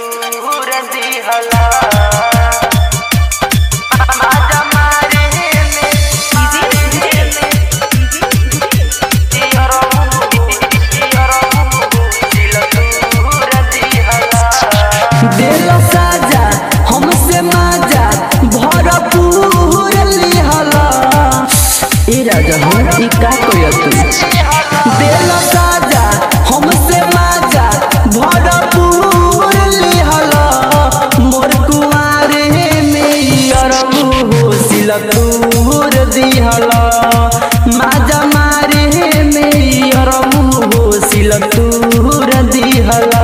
तूर दिहला राजा हम का कोया तू देला साजा हमसे माजा भरपूर लिहला मोर कुआरे में अरबू हो सिला तूर दिहला माजा मारे में अरबू हो सिला तूर दिहला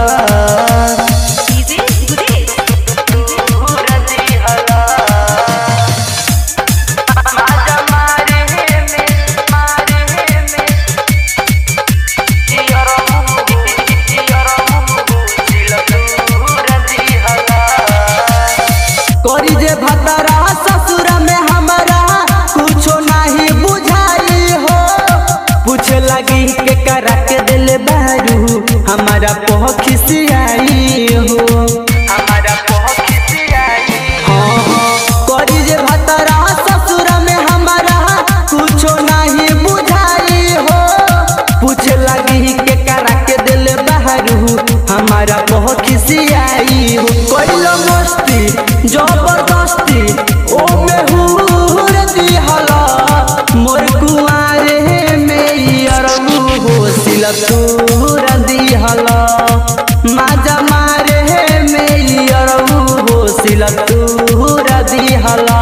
ससुरा में हमारा कुछो नहीं बुझाई हो पूछे लगी के करा के दिल बारू हमारा बहुत खिसियाई हो हमारा बहुत खिसियाई करी जे भतरा ससुरा में हमारा कुछो नहीं बुझाई हो पूछे लगी के करा के दिल बारू हमारा बहुत खिसियाई हो कोइलो मस्ती जबरदस्ती ओ मेहूर दिहला मोर कुआरे में अरबू हो सिला तूर दिहला माजा मारे में अरबू हो सिला तूर दिहला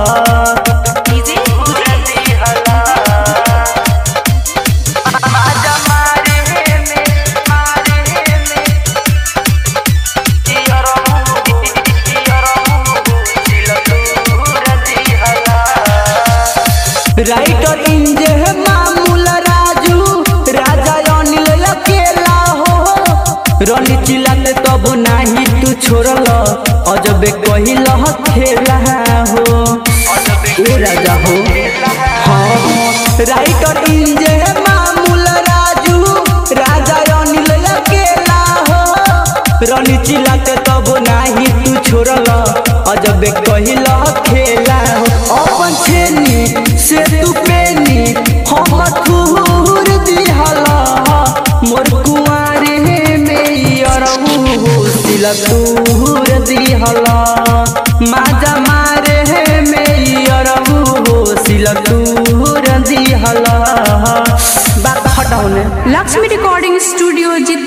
राइटर इंजे मामूल राजू राजा अनिल अकेला हो रनी चिल्लाते तब नाही तू छोड़ल अजबे कहिल खेला हो ए राजा हो हाँ राइटर इंजे मामूल राजू राजा अनिल अकेला हो रनी चिल्लाते तब नाही तू छोड़ल अजबे कहिल खेला हो अपन छेनी से तू पेनी हम खूर दिहला मोर कुआरे में अरबू हो सिला तूर दिहला माजा मारे में अरबू हो सिला तूर दिहला बात हटाओ ने लक्ष्मी रिकॉर्डिंग स्टूडियो